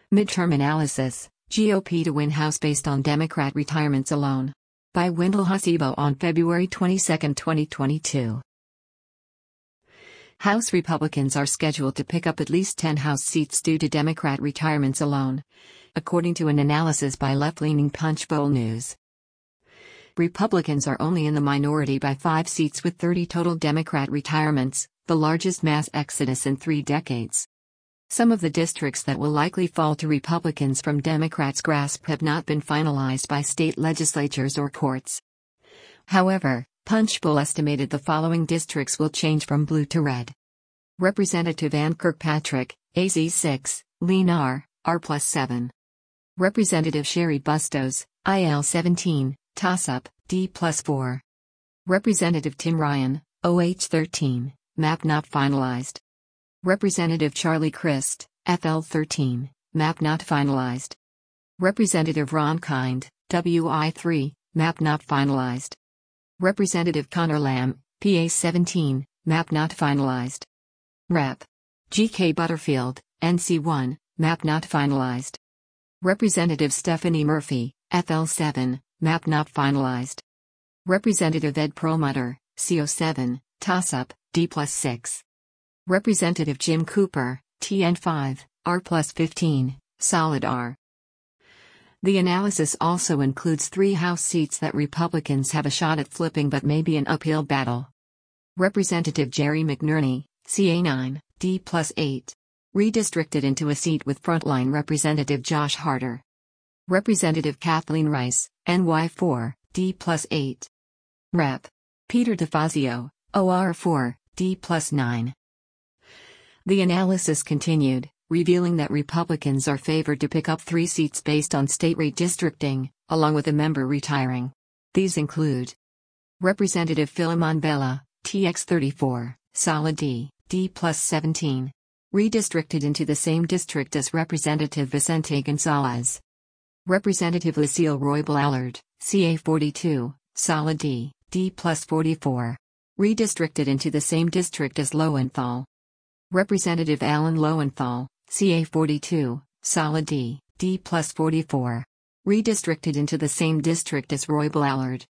Midterm Analysis, GOP to win House based on Democrat retirements alone. By Wendell Hasibo on February 22, 2022. House Republicans are scheduled to pick up at least 10 House seats due to Democrat retirements alone, according to an analysis by left-leaning Punchbowl News. Republicans are only in the minority by 5 seats with 30 total Democrat retirements, the largest mass exodus in 3 decades. Some of the districts that will likely fall to Republicans from Democrats' grasp have not been finalized by state legislatures or courts. However, Punchbowl estimated the following districts will change from blue to red. Representative Ann Kirkpatrick, AZ6, Lean R+7. Representative Sherry Bustos, IL17, Toss-Up, D+4. Representative Tim Ryan, OH13, Map Not Finalized. Representative Charlie Crist, FL13, Map Not Finalized. Representative Ron Kind, WI3, Map Not Finalized. Representative Connor Lamb, PA17, Map Not Finalized. Rep. G.K. Butterfield, NC1, Map Not Finalized. Representative Stephanie Murphy, FL7, Map Not Finalized. Representative Ed Perlmutter, CO7, Toss-Up, D+6. Representative Jim Cooper, TN5, R+15, Solid R. The analysis also includes 3 House seats that Republicans have a shot at flipping but may be an uphill battle. Representative Jerry McNerney, CA9, D+8. Redistricted into a seat with frontline Representative Josh Harder. Representative Kathleen Rice, NY4, D+8. Rep. Peter DeFazio, OR4, D+9. The analysis continued, revealing that Republicans are favored to pick up 3 seats based on state redistricting, along with a member retiring. These include Representative Philemon Bella, TX34, Solid D, D+17. Redistricted into the same district as Representative Vicente Gonzalez. Representative Lucille Roybal Allard, CA42, Solid D, D+44. Redistricted into the same district as Lowenthal. Representative Alan Lowenthal, CA42, Solid D, D+44. Redistricted into the same district as Roybal Allard.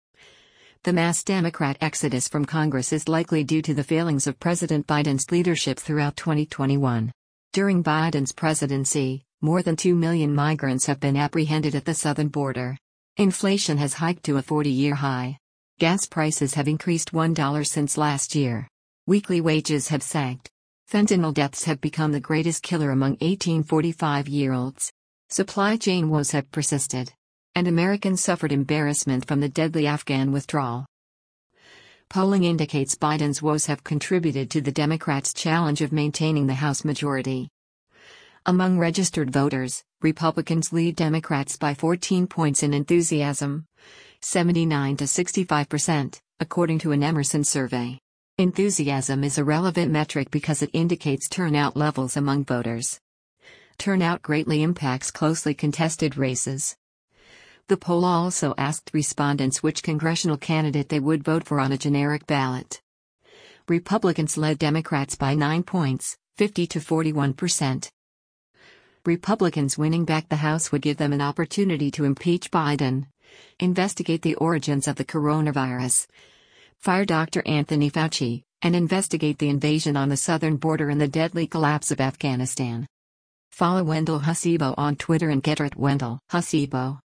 The mass Democrat exodus from Congress is likely due to the failings of President Biden's leadership throughout 2021. During Biden's presidency, more than 2 million migrants have been apprehended at the southern border. Inflation has hiked to a 40-year high. Gas prices have increased $1 since last year. Weekly wages have sagged. Fentanyl deaths have become the greatest killer among 18-45-year-olds. Supply chain woes have persisted. And Americans suffered embarrassment from the deadly Afghan withdrawal. Polling indicates Biden's woes have contributed to the Democrats' challenge of maintaining the House majority. Among registered voters, Republicans lead Democrats by 14 points in enthusiasm, 79 to 65%, according to an Emerson survey. Enthusiasm is a relevant metric because it indicates turnout levels among voters. Turnout greatly impacts closely contested races. The poll also asked respondents which congressional candidate they would vote for on a generic ballot. Republicans led Democrats by 9 points, 50 to 41%. Republicans winning back the House would give them an opportunity to impeach Biden, investigate the origins of the coronavirus, fire Dr. Anthony Fauci, and investigate the invasion on the southern border and the deadly collapse of Afghanistan. Follow Wendell Hasibo on Twitter and get @WendellHasibo.